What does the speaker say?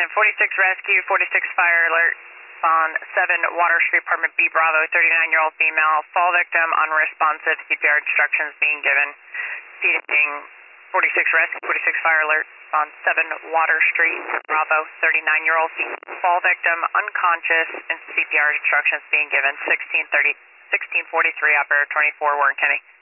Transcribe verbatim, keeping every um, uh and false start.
forty-six rescue, forty-six fire alert on seven Water Street, apartment B, Bravo, thirty-nine-year-old female, fall victim, unresponsive, C P R instructions being given. Feeding forty-six rescue, forty-six fire alert on seven Water Street, Bravo, thirty-nine-year-old female, fall victim, unconscious, and C P R instructions being given. sixteen thirty, sixteen forty-three, operator twenty-four, Warren County.